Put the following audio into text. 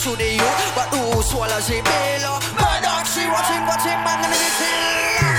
through the youth, but who swallows she bill? Murder, she watching, man, and it's